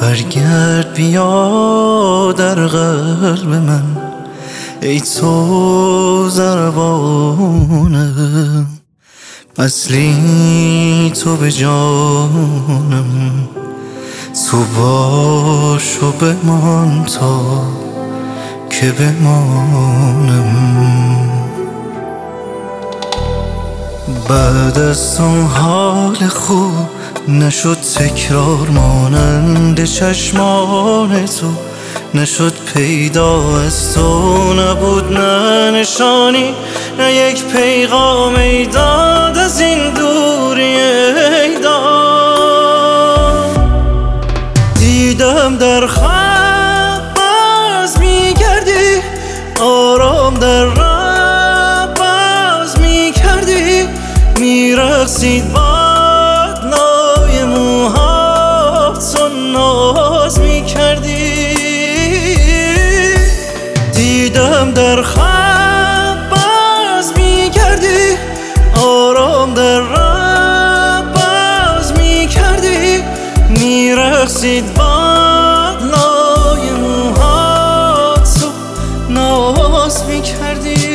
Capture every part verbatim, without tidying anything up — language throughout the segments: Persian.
برگرد بیا در قلب من ای تو ضربانم، اصلی تو به جانم، تو باش و بمان تا که بمانم. بعد از اون حال خوب نشد تکرار مانند چشمان تو، نشد پیدا از تو، نبود نه نشانی نه یک پیغام ای داد از این دوری ای داد. دیدم در خواب باز میگردی، آرام در راه باز میکردی، میرقصید باد لای موهات و ناز میکردی. دیدم در خواب باز میگردی، آرام در راه باز میکردی، میرقصید باد لای موهات و ناز میکردی.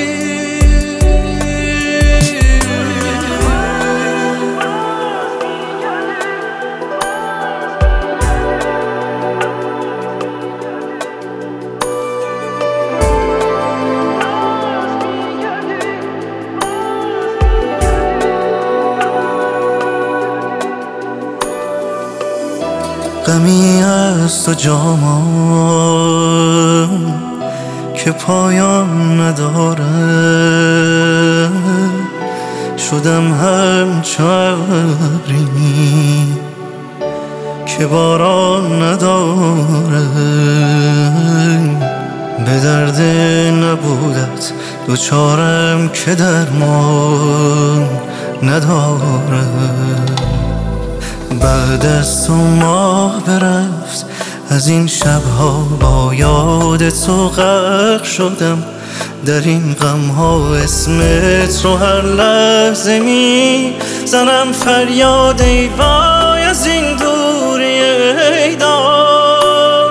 غمی از تو جامم که پایان نداره، شدم همچو ابری که باران نداره. به درد نبودت دوچارم که درمان نداره. بعد از تو ماه برفت از این شبها، با یاد تو غرق شدم در این غمها. اسمت رو هر لحظه می زنم فریاد ای وای از این دوری ای دار.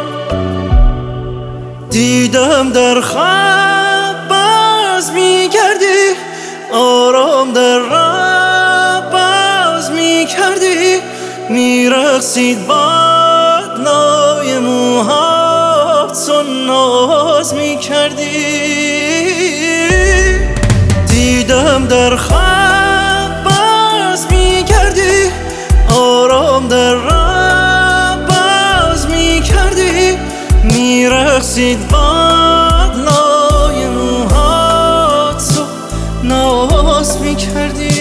دیدم در خواب باز میگردی، آرام در راه باز میکردی، میرقصید باد لای موهات و ناز میکردی. دیدم در خواب باز میگردی، آرام در راه باز میکردی، میرقصید باد لای موهات و ناز میکردی.